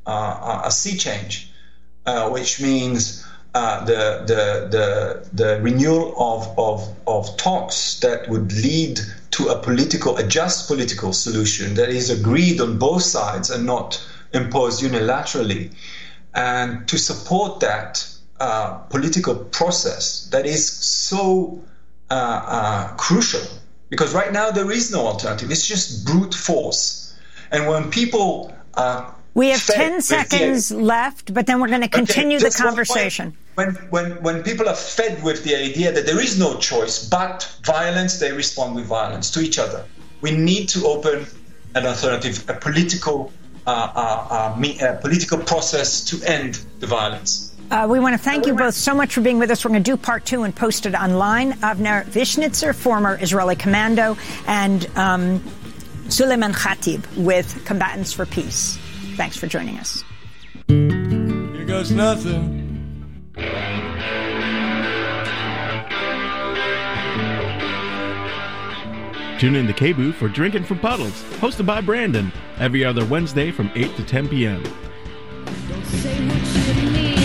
a sea change, which means the renewal of talks that would lead to a just political solution that is agreed on both sides and not imposed unilaterally, and to support that political process that is so crucial, because right now there is no alternative. It's just brute force. And when people we have 10 seconds left, but then we're going to continue the conversation. When people are fed with the idea that there is no choice but violence, they respond with violence to each other. We need to open an alternative, a political process to end the violence. We want to thank you both so much for being with us. We're going to do part 2 and post it online. Avner Vishnitzer, former Israeli commando, and Suleiman Khatib with Combatants for Peace. Thanks for joining us. Here goes nothing. Tune in to KBOO for Drinking from Puddles, hosted by Brandon, every other Wednesday from 8 to 10 p.m. Don't say what you mean.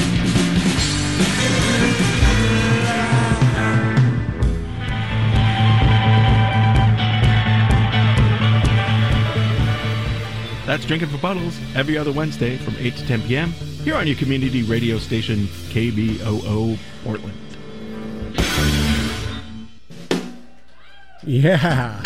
That's Drinking for Puddles, every other Wednesday from 8 to 10 p.m. here on your community radio station, KBOO Portland. Yeah.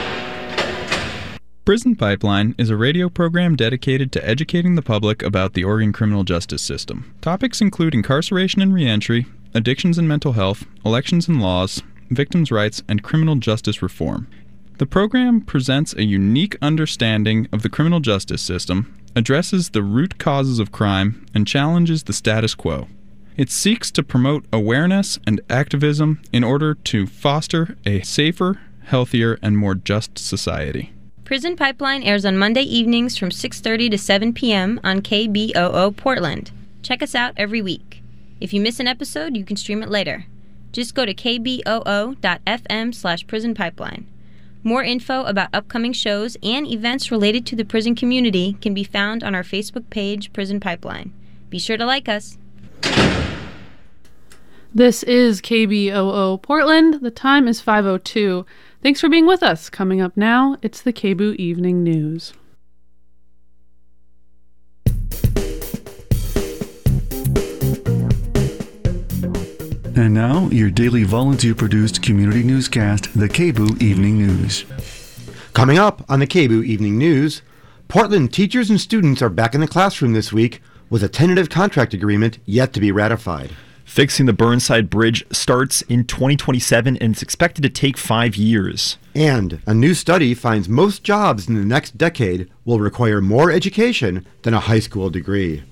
Prison Pipeline is a radio program dedicated to educating the public about the Oregon criminal justice system. Topics include incarceration and reentry, addictions and mental health, elections and laws, victims' rights, and criminal justice reform. The program presents a unique understanding of the criminal justice system, addresses the root causes of crime, and challenges the status quo. It seeks to promote awareness and activism in order to foster a safer, healthier, and more just society. Prison Pipeline airs on Monday evenings from 6:30 to 7 p.m. on KBOO Portland. Check us out every week. If you miss an episode, you can stream it later. Just go to kboo.fm/Prison Pipeline. More info about upcoming shows and events related to the prison community can be found on our Facebook page, Prison Pipeline. Be sure to like us. This is KBOO Portland. The time is 5:02. Thanks for being with us. Coming up now, it's the KBOO Evening News. And now, your daily volunteer-produced community newscast, the KBOO Evening News. Coming up on the KBOO Evening News, Portland teachers and students are back in the classroom this week with a tentative contract agreement yet to be ratified. Fixing the Burnside Bridge starts in 2027 and it's expected to take 5 years. And a new study finds most jobs in the next decade will require more education than a high school degree.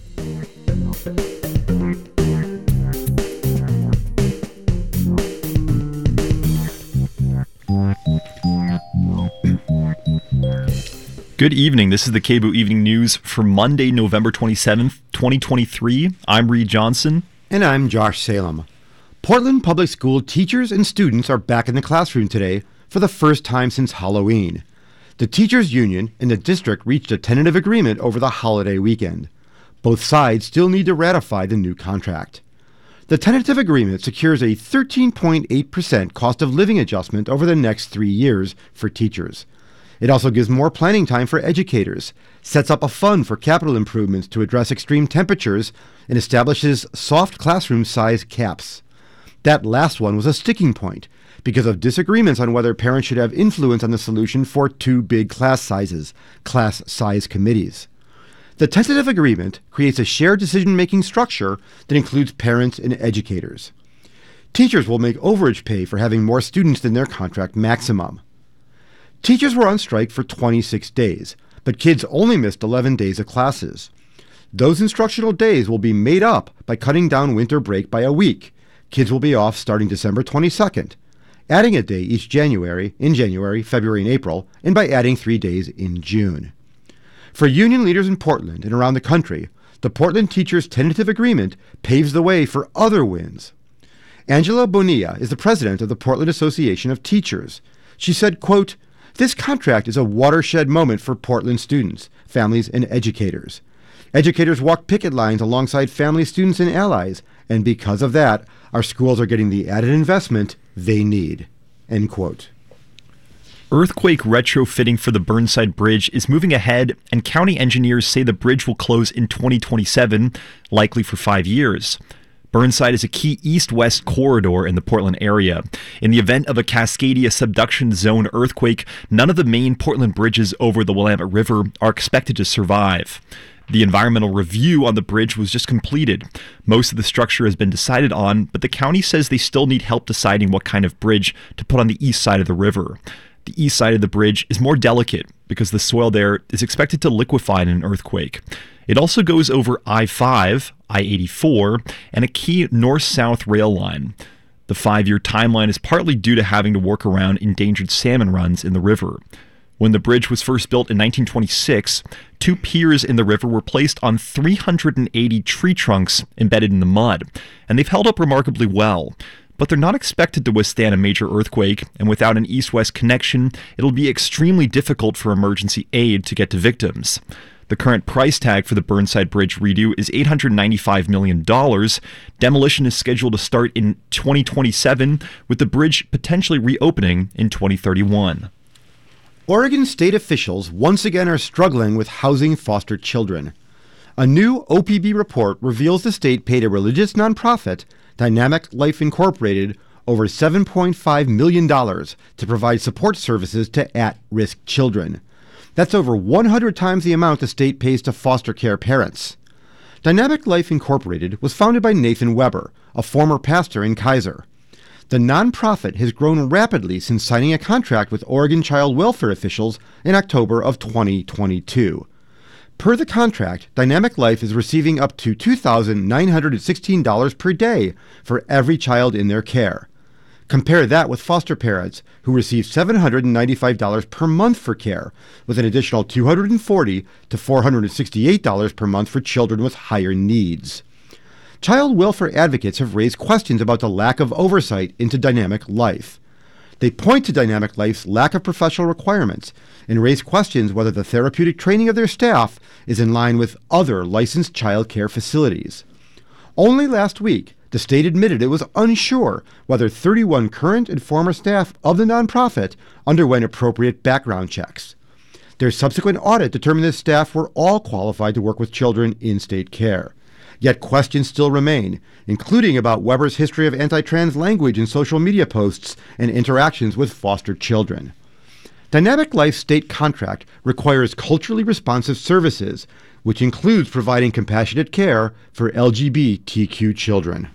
Good evening. This is the KBOO Evening News for Monday, November 27th, 2023. I'm Reed Johnson. And I'm Josh Salem. Portland Public School teachers and students are back in the classroom today for the first time since Halloween. The teachers' union and the district reached a tentative agreement over the holiday weekend. Both sides still need to ratify the new contract. The tentative agreement secures a 13.8% cost of living adjustment over the next 3 years for teachers. It also gives more planning time for educators, sets up a fund for capital improvements to address extreme temperatures, and establishes soft classroom size caps. That last one was a sticking point because of disagreements on whether parents should have influence on the solution for too big class sizes, class size committees. The tentative agreement creates a shared decision-making structure that includes parents and educators. Teachers will make overage pay for having more students than their contract maximum. Teachers were on strike for 26 days, but kids only missed 11 days of classes. Those instructional days will be made up by cutting down winter break by a week. Kids will be off starting December 22nd, adding a day each January, February, and April, and by adding 3 days in June. For union leaders in Portland and around the country, the Portland Teachers' tentative agreement paves the way for other wins. Angela Bonilla is the president of the Portland Association of Teachers. She said, quote, "This contract is a watershed moment for Portland students, families, and educators. Educators walked picket lines alongside families, students, and allies, and because of that, our schools are getting the added investment they need." End quote. Earthquake retrofitting for the Burnside Bridge is moving ahead, and county engineers say the bridge will close in 2027, likely for 5 years. Burnside is a key east-west corridor in the Portland area. In the event of a Cascadia subduction zone earthquake, none of the main Portland bridges over the Willamette River are expected to survive. The environmental review on the bridge was just completed. Most of the structure has been decided on, but the county says they still need help deciding what kind of bridge to put on the east side of the river. The east side of the bridge is more delicate because the soil there is expected to liquefy in an earthquake. It also goes over I-5, I-84, and a key north-south rail line. The 5-year timeline is partly due to having to work around endangered salmon runs in the river. When the bridge was first built in 1926, 2 piers in the river were placed on 380 tree trunks embedded in the mud, and they've held up remarkably well. But they're not expected to withstand a major earthquake, and without an east-west connection, it'll be extremely difficult for emergency aid to get to victims. The current price tag for the Burnside Bridge redo is $895 million. Demolition is scheduled to start in 2027, with the bridge potentially reopening in 2031. Oregon state officials once again are struggling with housing foster children. A new OPB report reveals the state paid a religious nonprofit, Dynamic Life Incorporated, over $7.5 million to provide support services to at-risk children. That's over 100 times the amount the state pays to foster care parents. Dynamic Life Incorporated was founded by Nathan Weber, a former pastor in Kaiser. The nonprofit has grown rapidly since signing a contract with Oregon child welfare officials in October of 2022. Per the contract, Dynamic Life is receiving up to $2,916 per day for every child in their care. Compare that with foster parents, who receive $795 per month for care, with an additional $240 to $468 per month for children with higher needs. Child welfare advocates have raised questions about the lack of oversight into Dynamic Life. They point to Dynamic Life's lack of professional requirements and raise questions whether the therapeutic training of their staff is in line with other licensed child care facilities. Only last week, the state admitted it was unsure whether 31 current and former staff of the nonprofit underwent appropriate background checks. Their subsequent audit determined that staff were all qualified to work with children in state care. Yet questions still remain, including about Weber's history of anti-trans language in social media posts and interactions with foster children. Dynamic Life's state contract requires culturally responsive services, which includes providing compassionate care for LGBTQ children.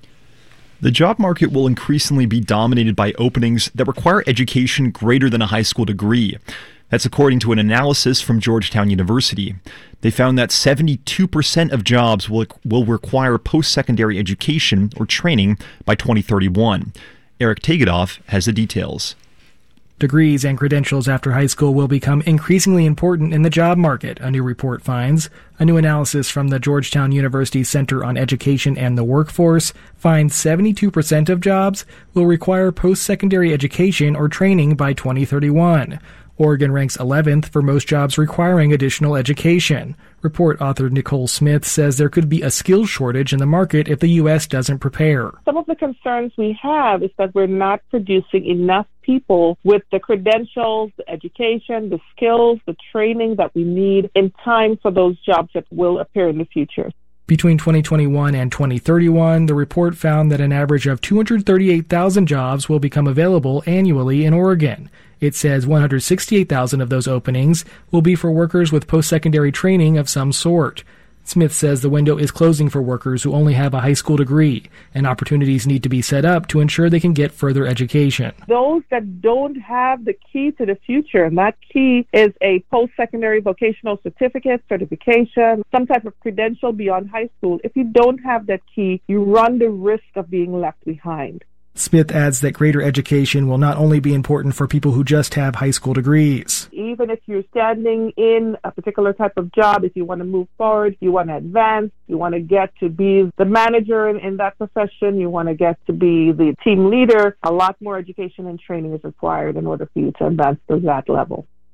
The job market will increasingly be dominated by openings that require education greater than a high school degree. That's according to an analysis from Georgetown University. They found that 72% of jobs will require post-secondary education or training by 2031. Eric Tegedoff has the details. Degrees and credentials after high school will become increasingly important in the job market, a new report finds. A new analysis from the Georgetown University Center on Education and the Workforce finds 72% of jobs will require post-secondary education or training by 2031. Oregon ranks 11th for most jobs requiring additional education. Report author Nicole Smith says there could be a skills shortage in the market if the U.S. doesn't prepare. Some of the concerns we have is that we're not producing enough people with the credentials, the education, the skills, the training that we need in time for those jobs that will appear in the future. Between 2021 and 2031, the report found that an average of 238,000 jobs will become available annually in Oregon. It says 168,000 of those openings will be for workers with post-secondary training of some sort. Smith says the window is closing for workers who only have a high school degree, and opportunities need to be set up to ensure they can get further education. Those that don't have the key to the future, and that key is a post-secondary vocational certificate, certification, some type of credential beyond high school. If you don't have that key, you run the risk of being left behind. Smith adds that greater education will not only be important for people who just have high school degrees. Even if you're standing in a particular type of job, if you want to move forward, you want to advance, you want to get to be the manager in that profession, you want to get to be the team leader, a lot more education and training is required in order for you to advance to that level.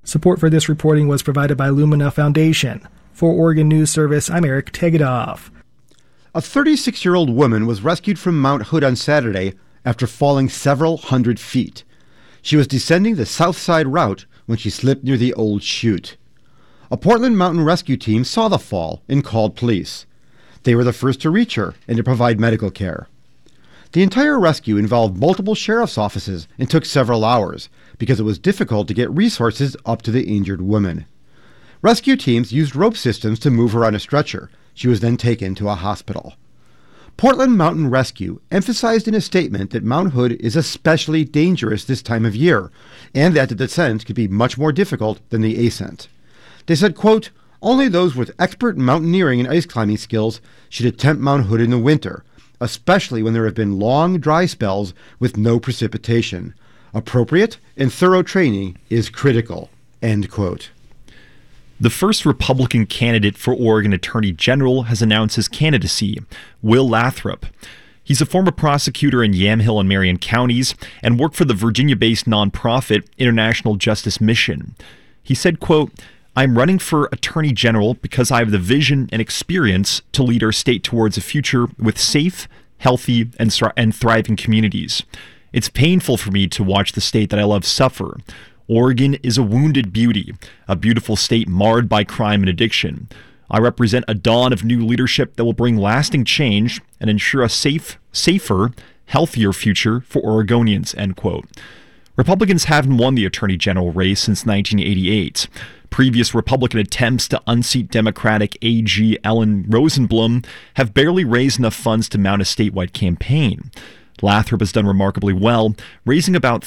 Support for this reporting was provided by Lumina Foundation. For Oregon News Service, I'm Eric Tegedoff. A 36-year-old woman was rescued from Mount Hood on Saturday after falling several hundred feet. She was descending the south side route when she slipped near the old chute. A Portland Mountain Rescue team saw the fall and called police. They were the first to reach her and to provide medical care. The entire rescue involved multiple sheriff's offices and took several hours because it was difficult to get resources up to the injured woman. Rescue teams used rope systems to move her on a stretcher. She was then taken to a hospital. Portland Mountain Rescue emphasized in a statement that Mount Hood is especially dangerous this time of year and that the descent could be much more difficult than the ascent. They said, quote, "Only those with expert mountaineering and ice climbing skills should attempt Mount Hood in the winter, especially when there have been long, dry spells with no precipitation. Appropriate and thorough training is critical," end quote. The first Republican candidate for Oregon Attorney General has announced his candidacy, Will Lathrop. He's a former prosecutor in Yamhill and Marion counties and worked for the Virginia-based nonprofit International Justice Mission. He said, quote, "I'm running for Attorney General because I have the vision and experience to lead our state towards a future with safe, healthy, and thriving communities. It's painful for me to watch the state that I love suffer. Oregon is a wounded beauty, a beautiful state marred by crime and addiction. I represent a dawn of new leadership that will bring lasting change and ensure a safer, healthier future for Oregonians," end quote. Republicans haven't won the Attorney General race since 1988. Previous Republican attempts to unseat Democratic AG Ellen Rosenblum have barely raised enough funds to mount a statewide campaign. Lathrop has done remarkably well, raising about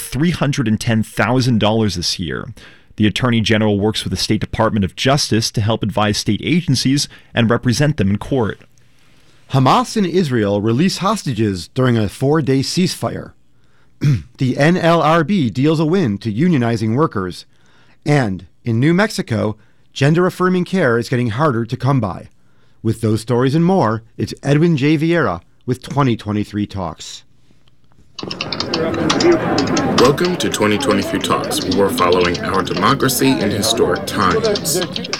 $310,000 this year. The Attorney General works with the State Department of Justice to help advise state agencies and represent them in court. Hamas and Israel release hostages during a 4-day ceasefire. The NLRB deals a win to unionizing workers. And in New Mexico, gender-affirming care is getting harder to come by. With those stories and more, it's Edwin J. Vieira with 2023 Talks. Welcome to 2023 Talks, where we're following our democracy in historic times.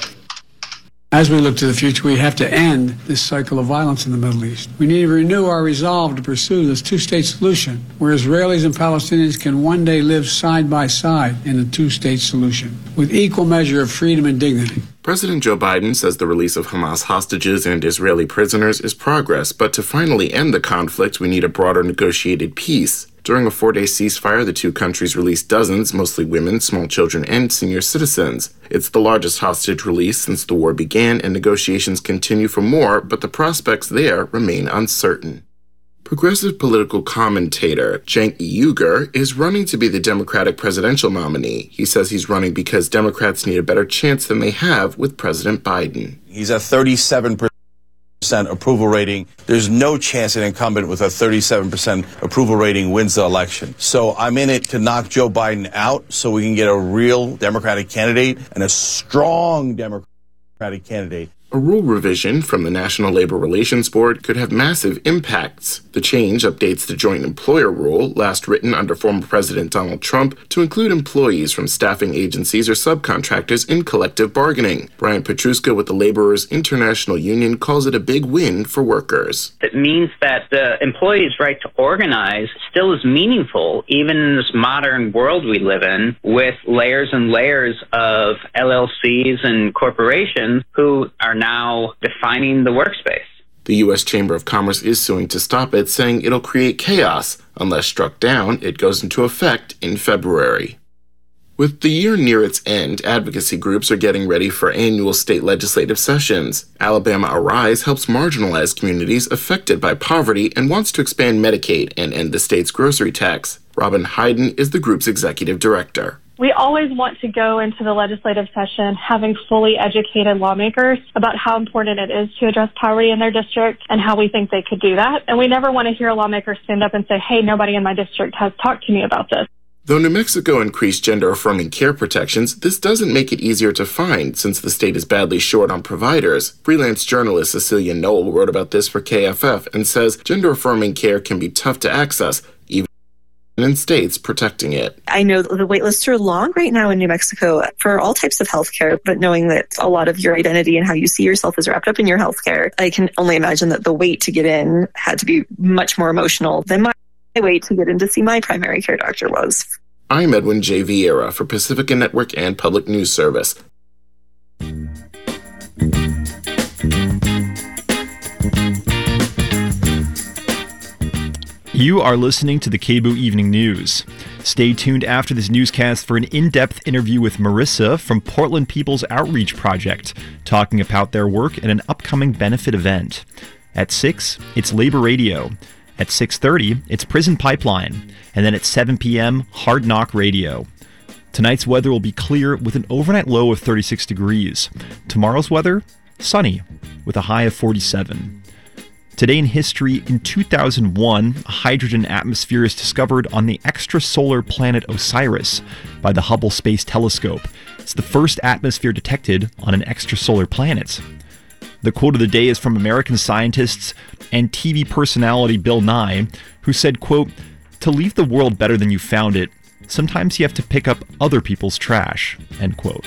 As we look to the future, we have to end this cycle of violence in the Middle East. We need to renew our resolve to pursue this two-state solution, where Israelis and Palestinians can one day live side by side in a two-state solution, with equal measure of freedom and dignity. President Joe Biden says the release of Hamas hostages and Israeli prisoners is progress, but to finally end the conflict, we need a broader negotiated peace. During a 4-day ceasefire, the two countries released dozens, mostly women, small children, and senior citizens. It's the largest hostage release since the war began, and negotiations continue for more, but the prospects there remain uncertain. Progressive political commentator Cenk Uygur is running to be the Democratic presidential nominee. He says he's running because Democrats need a better chance than they have with President Biden. He's at 37% approval rating. There's no chance an incumbent with a 37% approval rating wins the election. So I'm in it to knock Joe Biden out so we can get a real Democratic candidate and a strong Democratic candidate. A rule revision from the National Labor Relations Board could have massive impacts. The change updates the joint employer rule, last written under former President Donald Trump, to include employees from staffing agencies or subcontractors in collective bargaining. Brian Petruska with the Laborers International Union calls it a big win for workers. It means that the employee's right to organize still is meaningful, even in this modern world we live in, with layers and layers of LLCs and corporations who are now defining the workspace. The U.S. Chamber of Commerce is suing to stop it, saying it'll create chaos. Unless struck down, it goes into effect in February. With the year near its end, advocacy groups are getting ready for annual state legislative sessions. Alabama Arise helps marginalized communities affected by poverty and wants to expand Medicaid and end the state's grocery tax. Robin Hayden is the group's executive director. We always want to go into the legislative session having fully educated lawmakers about how important it is to address poverty in their district and how we think they could do that. And we never want to hear a lawmaker stand up and say, hey, nobody in my district has talked to me about this. Though New Mexico increased gender-affirming care protections, this doesn't make it easier to find since the state is badly short on providers. Freelance journalist Cecilia Knoll wrote about this for KFF and says gender-affirming care can be tough to access, even and states protecting it. I know the wait lists are long right now in New Mexico for all types of healthcare, but knowing that a lot of your identity and how you see yourself is wrapped up in your healthcare, I can only imagine that the wait to get in had to be much more emotional than my wait to get in to see my primary care doctor was. I'm Edwin J. Vieira for Pacifica Network and Public News Service. You are listening to the KBOO Evening News. Stay tuned after this newscast for an in-depth interview with Marissa from Portland People's Outreach Project, talking about their work at an upcoming benefit event. At 6, it's Labor Radio. At 6:30, it's Prison Pipeline. And then at 7 p.m., Hard Knock Radio. Tonight's weather will be clear with an overnight low of 36 degrees. Tomorrow's weather, sunny, with a high of 47. Today in history, in 2001, a hydrogen atmosphere is discovered on the extrasolar planet Osiris by the Hubble Space Telescope. It's the first atmosphere detected on an extrasolar planet. The quote of the day is from American scientists and TV personality Bill Nye, who said, quote, "To leave the world better than you found it, sometimes you have to pick up other people's trash," end quote.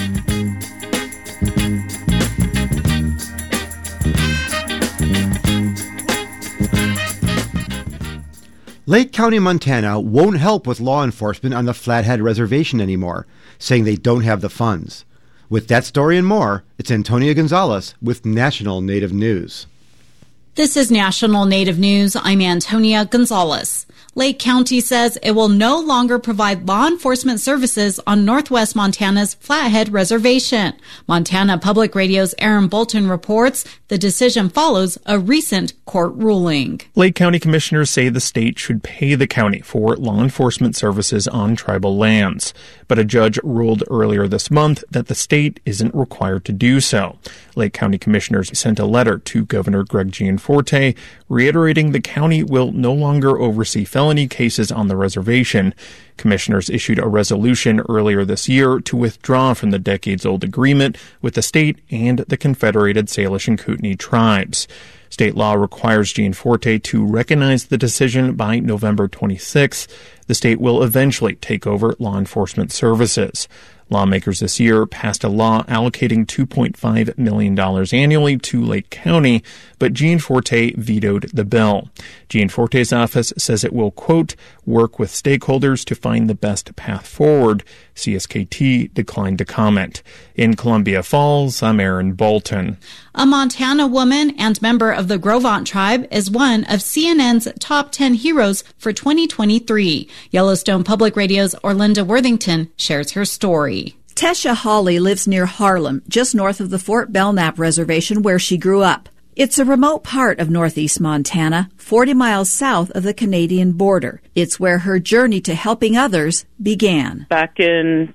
Lake County, Montana won't help with law enforcement on the Flathead Reservation anymore, saying they don't have the funds. With that story and more, it's Antonia Gonzalez with National Native News. This is National Native News. I'm Antonia Gonzalez. Lake County says it will no longer provide law enforcement services on Northwest Montana's Flathead Reservation. Montana Public Radio's Aaron Bolton reports the decision follows a recent court ruling. Lake County commissioners say the state should pay the county for law enforcement services on tribal lands, but a judge ruled earlier this month that the state isn't required to do so. Lake County commissioners sent a letter to Governor Greg Gianforte reiterating the county will no longer oversee felony cases on the reservation. Commissioners issued a resolution earlier this year to withdraw from the decades-old agreement with the state and the Confederated Salish and Kootenai tribes. State law requires Gianforte to recognize the decision by November 26th. The state will eventually take over law enforcement services. Lawmakers this year passed a law allocating $2.5 million annually to Lake County, but Gianforte vetoed the bill. Gianforte's office says it will, quote, work with stakeholders to find the best path forward. CSKT declined to comment. In Columbia Falls, I'm Aaron Bolton. A Montana woman and member of the Grovant tribe is one of CNN's top 10 heroes for 2023. Yellowstone Public Radio's Orlinda Worthington shares her story. Tesha Hawley lives near Harlem, just north of the Fort Belknap Reservation where she grew up. It's a remote part of northeast Montana, 40 miles south of the Canadian border. It's where her journey to helping others began. Back in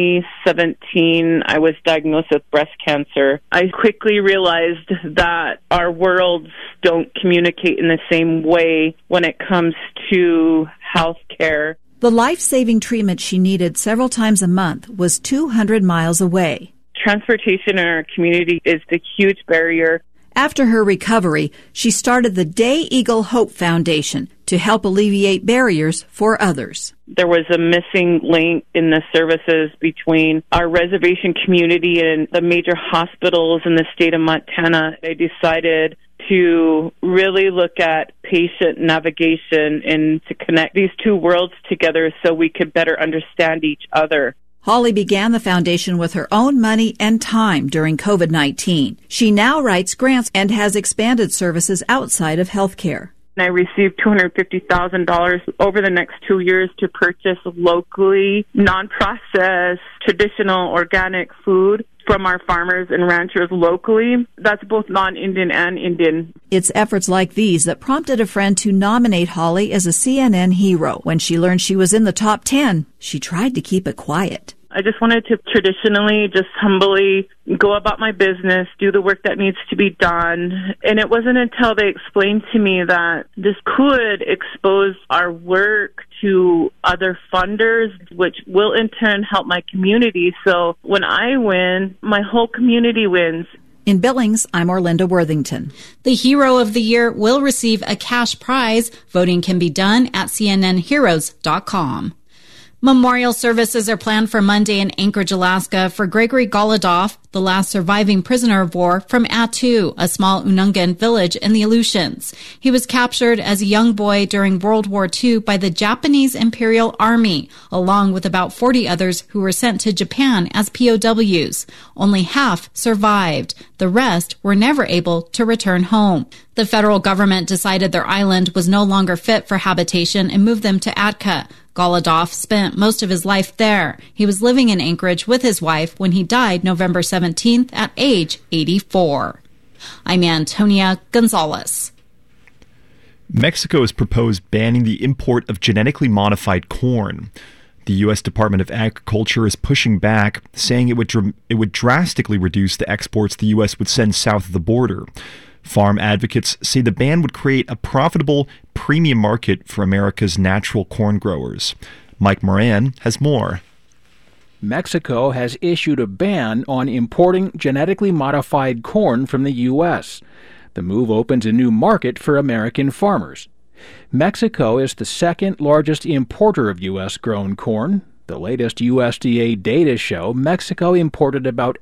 2017, I was diagnosed with breast cancer. I quickly realized that our worlds don't communicate in the same way when it comes to health care. The life-saving treatment she needed several times a month was 200 miles away. Transportation in our community is the huge barrier. After her recovery, she started the Day Eagle Hope Foundation to help alleviate barriers for others. There was a missing link in the services between our reservation community and the major hospitals in the state of Montana. I decided to really look at patient navigation and to connect these two worlds together so we could better understand each other. Hawley began the foundation with her own money and time during COVID-19. She now writes grants and has expanded services outside of healthcare. I received $250,000 over the next 2 years to purchase locally, non-processed, traditional, organic food from our farmers and ranchers locally. That's both non-Indian and Indian. It's efforts like these that prompted a friend to nominate Hawley as a CNN hero. When she learned she was in the top 10, she tried to keep it quiet. I just wanted to traditionally, just humbly go about my business, do the work that needs to be done. And it wasn't until they explained to me that this could expose our work to other funders, which will in turn help my community. So when I win, my whole community wins. In Billings, I'm Orlinda Worthington. The Hero of the Year will receive a cash prize. Voting can be done at cnnheroes.com. Memorial services are planned for Monday in Anchorage, Alaska for Gregory Golodoff, the last surviving prisoner of war from Attu, a small Unungan village in the Aleutians. He was captured as a young boy during World War II by the Japanese Imperial Army, along with about 40 others who were sent to Japan as POWs. Only half survived. The rest were never able to return home. The federal government decided their island was no longer fit for habitation and moved them to Atka. Golodoff spent most of his life there. He was living in Anchorage with his wife when he died November 17th at age 84. I'm Antonia Gonzalez. Mexico has proposed banning the import of genetically modified corn. The U.S. Department of Agriculture is pushing back, saying it would drastically reduce the exports the U.S. would send south of the border. Farm advocates say the ban would create a profitable premium market for America's natural corn growers. Mike Moran has more. Mexico has issued a ban on importing genetically modified corn from the U.S. The move opens a new market for American farmers. Mexico is the second largest importer of U.S.-grown corn. The latest USDA data show Mexico imported about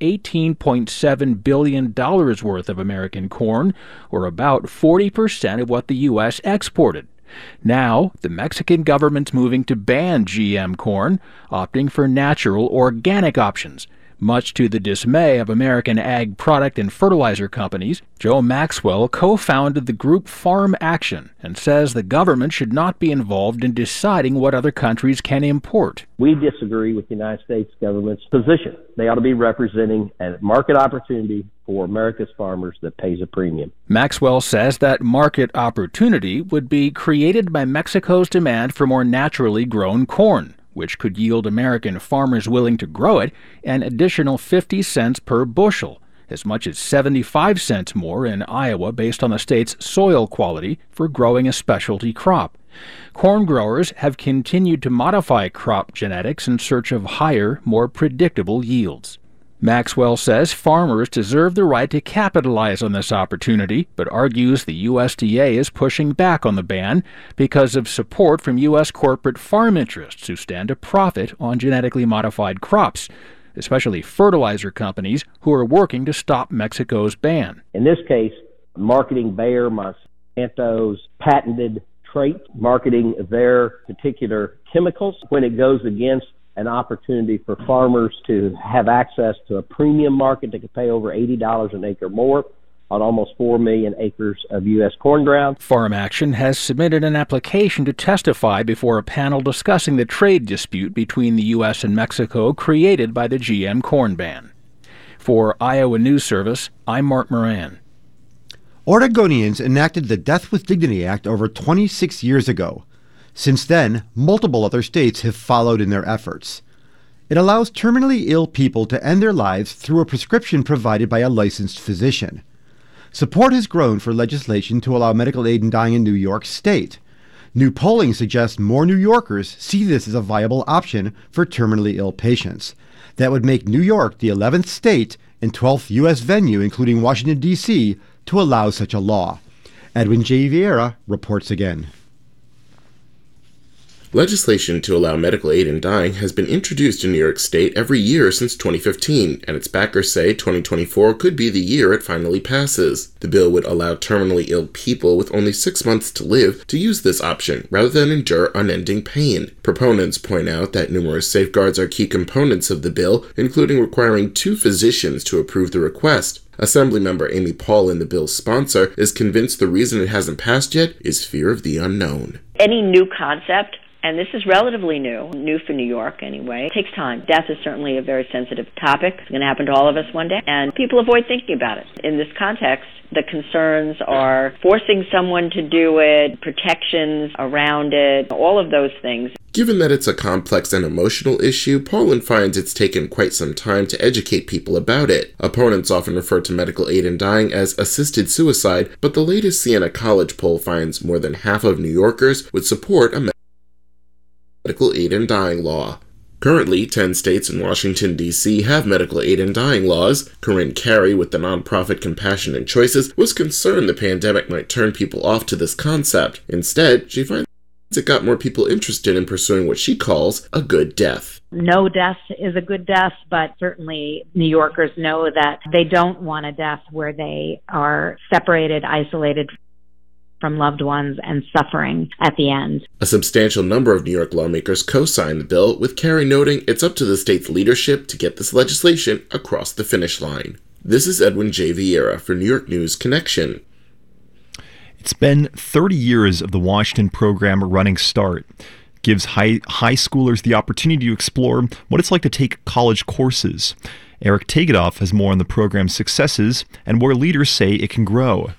$18.7 billion worth of American corn, or about 40% of what the U.S. exported. Now, the Mexican government's moving to ban GM corn, opting for natural, organic options. Much to the dismay of American ag product and fertilizer companies, Joe Maxwell co-founded the group Farm Action and says the government should not be involved in deciding what other countries can import. We disagree with the United States government's position. They ought to be representing a market opportunity for America's farmers that pays a premium. Maxwell says that market opportunity would be created by Mexico's demand for more naturally grown corn, which could yield American farmers willing to grow it an additional 50 cents per bushel, as much as 75 cents more in Iowa based on the state's soil quality for growing a specialty crop. Corn growers have continued to modify crop genetics in search of higher, more predictable yields. Maxwell says farmers deserve the right to capitalize on this opportunity, but argues the USDA is pushing back on the ban because of support from U.S. corporate farm interests who stand to profit on genetically modified crops, especially fertilizer companies who are working to stop Mexico's ban. In this case, marketing Bayer Monsanto's patented traits, marketing their particular chemicals, when it goes against an opportunity for farmers to have access to a premium market that could pay over $80 an acre more on almost 4 million acres of U.S. corn ground. Farm Action has submitted an application to testify before a panel discussing the trade dispute between the U.S. and Mexico created by the GM corn ban. For Iowa News Service, I'm Mark Moran. Oregonians enacted the Death with Dignity Act over 26 years ago. Since then, multiple other states have followed in their efforts. It allows terminally ill people to end their lives through a prescription provided by a licensed physician. Support has grown for legislation to allow medical aid in dying in New York State. New polling suggests more New Yorkers see this as a viable option for terminally ill patients. That would make New York the 11th state and 12th U.S. venue, including Washington, D.C., to allow such a law. Edwin J. Vieira reports again. Legislation to allow medical aid in dying has been introduced in New York State every year since 2015, and its backers say 2024 could be the year it finally passes. The bill would allow terminally ill people with only 6 months to live to use this option rather than endure unending pain. Proponents point out that numerous safeguards are key components of the bill, including requiring 2 physicians to approve the request. Assemblymember Amy Paulin, the bill's sponsor, is convinced the reason it hasn't passed yet is fear of the unknown. Any new concept, and this is relatively new for New York anyway. It takes time. Death is certainly a very sensitive topic. It's going to happen to all of us one day, and people avoid thinking about it. In this context, the concerns are forcing someone to do it, protections around it, all of those things. Given that it's a complex and emotional issue, Paulin finds it's taken quite some time to educate people about it. Opponents often refer to medical aid in dying as assisted suicide, but the latest Siena College poll finds more than half of New Yorkers would support a medical aid in dying law. Currently, 10 states and Washington, D.C. have medical aid in dying laws. Corinne Carey with the nonprofit Compassionate Choices was concerned the pandemic might turn people off to this concept. Instead, she finds it got more people interested in pursuing what she calls a good death. No death is a good death, but certainly New Yorkers know that they don't want a death where they are separated, isolated from loved ones and suffering at the end. A substantial number of New York lawmakers co-signed the bill, with Carey noting it's up to the state's leadership to get this legislation across the finish line. This is Edwin J. Vieira for New York News Connection. It's been 30 years of the Washington program Running Start. It gives high schoolers the opportunity to explore what it's like to take college courses. Eric Tegedoff has more on the program's successes and where leaders say it can grow.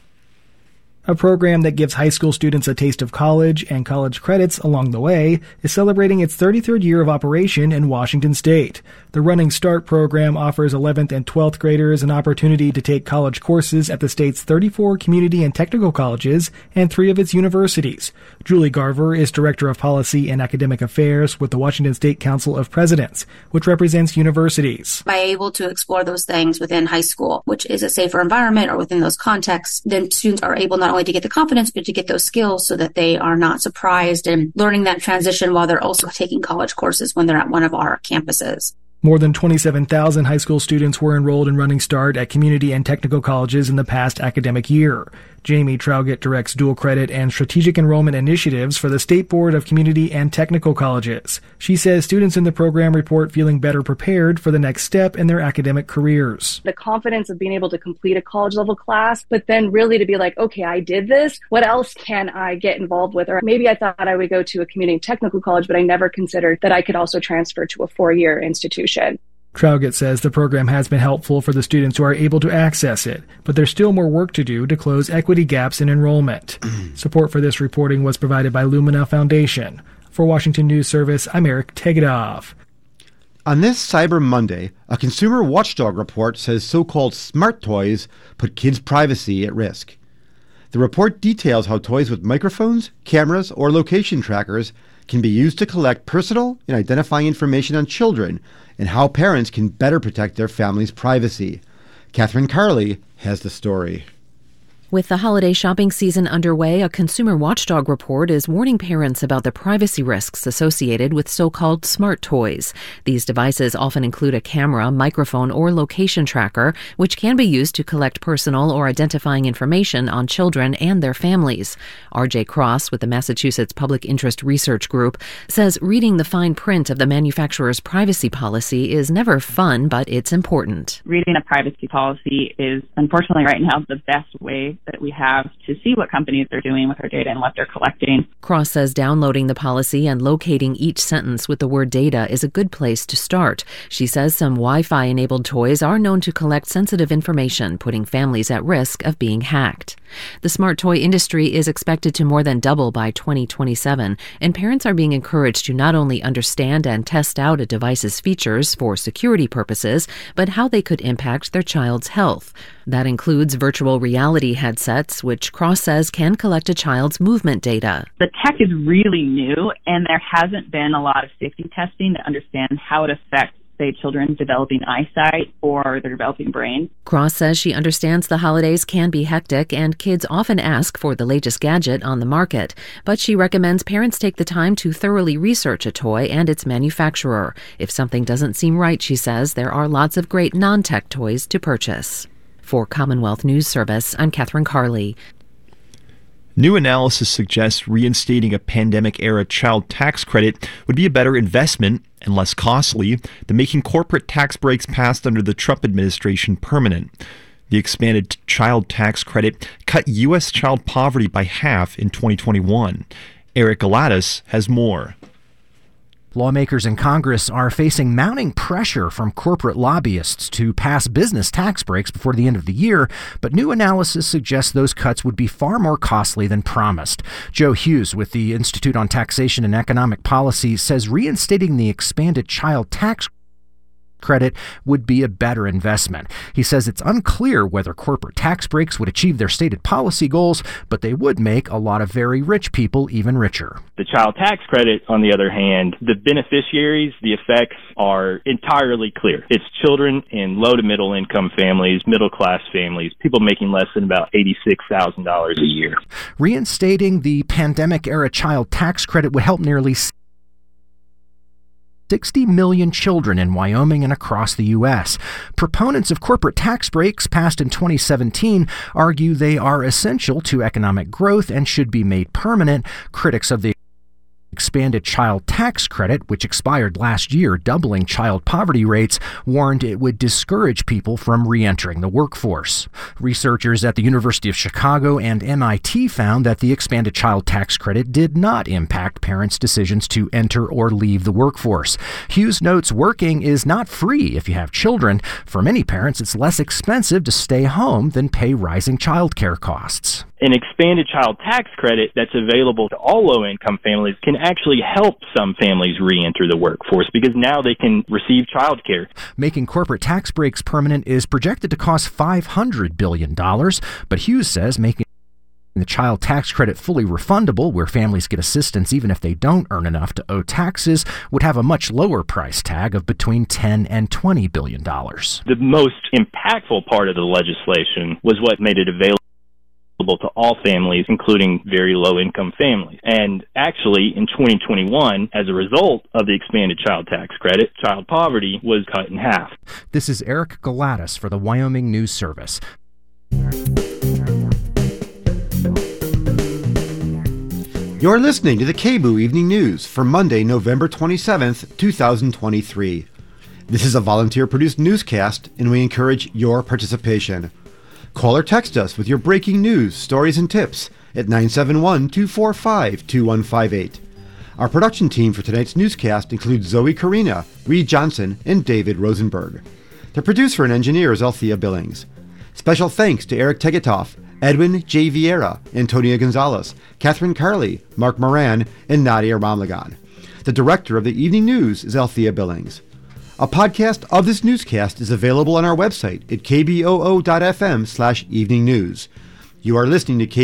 A program that gives high school students a taste of college and college credits along the way is celebrating its 33rd year of operation in Washington State. The Running Start program offers 11th and 12th graders an opportunity to take college courses at the state's 34 community and technical colleges and 3 of its universities. Julie Garver is Director of Policy and Academic Affairs with the Washington State Council of Presidents, which represents universities. By able to explore those things within high school, which is a safer environment or within those contexts, then students are able not only to get the confidence, but to get those skills so that they are not surprised in learning that transition while they're also taking college courses when they're at one of our campuses. More than 27,000 high school students were enrolled in Running Start at community and technical colleges in the past academic year. Jamie Traugott directs dual credit and strategic enrollment initiatives for the State Board of Community and Technical Colleges. She says students in the program report feeling better prepared for the next step in their academic careers. The confidence of being able to complete a college level class, but then really to be like, okay, I did this. What else can I get involved with? Or maybe I thought I would go to a community and technical college, but I never considered that I could also transfer to a 4-year institution. Traugott says the program has been helpful for the students who are able to access it, but there's still more work to do to close equity gaps in enrollment. Support for this reporting was provided by Lumina Foundation. For Washington News Service, I'm Eric Tegedoff. On this Cyber Monday, a consumer watchdog report says so-called smart toys put kids' privacy at risk. The report details how toys with microphones, cameras, or location trackers can be used to collect personal and identifying information on children and how parents can better protect their family's privacy. Catherine Carley has the story. With the holiday shopping season underway, a consumer watchdog report is warning parents about the privacy risks associated with so-called smart toys. These devices often include a camera, microphone, or location tracker, which can be used to collect personal or identifying information on children and their families. R.J. Cross with the Massachusetts Public Interest Research Group says reading the fine print of the manufacturer's privacy policy is never fun, but it's important. Reading a privacy policy is, unfortunately, right now the best way that we have to see what companies are doing with our data and what they're collecting. Cross says downloading the policy and locating each sentence with the word data is a good place to start. She says some Wi-Fi enabled toys are known to collect sensitive information, putting families at risk of being hacked. The smart toy industry is expected to more than double by 2027, and parents are being encouraged to not only understand and test out a device's features for security purposes, but how they could impact their child's health. That includes virtual reality headsets, which Cross says can collect a child's movement data. The tech is really new, and there hasn't been a lot of safety testing to understand how it affects, say, children developing eyesight or their developing brain. Cross says she understands the holidays can be hectic and kids often ask for the latest gadget on the market, but she recommends parents take the time to thoroughly research a toy and its manufacturer. If something doesn't seem right, she says, there are lots of great non-tech toys to purchase. For Commonwealth News Service, I'm Catherine Carley. New analysis suggests reinstating a pandemic-era child tax credit would be a better investment and less costly than making corporate tax breaks passed under the Trump administration permanent. The expanded child tax credit cut U.S. child poverty by half in 2021. Eric Galatis has more. Lawmakers in Congress are facing mounting pressure from corporate lobbyists to pass business tax breaks before the end of the year, but new analysis suggests those cuts would be far more costly than promised. Joe Hughes with the Institute on Taxation and Economic Policy says reinstating the expanded child tax credit would be a better investment. He says it's unclear whether corporate tax breaks would achieve their stated policy goals, but they would make a lot of very rich people even richer. The child tax credit, on the other hand, the beneficiaries, the effects are entirely clear. It's children in low to middle income families, middle class families, people making less than about $86,000 a year. Reinstating the pandemic-era child tax credit would help nearly 60 million children in Wyoming and across the U.S. Proponents of corporate tax breaks passed in 2017 argue they are essential to economic growth and should be made permanent. Critics of the expanded child tax credit, which expired last year, doubling child poverty rates, warned it would discourage people from re-entering the workforce. Researchers at the University of Chicago and MIT found that the expanded child tax credit did not impact parents' decisions to enter or leave the workforce. Hughes notes working is not free if you have children. For many parents, it's less expensive to stay home than pay rising child care costs. An expanded child tax credit that's available to all low-income families can actually help some families re-enter the workforce because now they can receive child care. Making corporate tax breaks permanent is projected to cost $500 billion, but Hughes says making the child tax credit fully refundable, where families get assistance even if they don't earn enough to owe taxes, would have a much lower price tag of between $10 and $20 billion. The most impactful part of the legislation was what made it available to all families, including very low-income families. And actually, in 2021, as a result of the expanded child tax credit, child poverty was cut in half. This is Eric Galatis for the Wyoming News Service. You're listening to the KBOO Evening News for Monday, November 27th, 2023. This is a volunteer-produced newscast, and we encourage your participation. Call or text us with your breaking news, stories, and tips at 971-245-2158. Our production team for tonight's newscast includes Zoe Carina, Reed Johnson, and David Rosenberg. The producer and engineer is Althea Billings. Special thanks to Eric Tegetoff, Edwin J. Vieira, Antonia Gonzalez, Catherine Carley, Mark Moran, and Nadia Ramlagan. The director of the Evening News is Althea Billings. A podcast of this newscast is available on our website at kboo.fm/eveningnews. You are listening to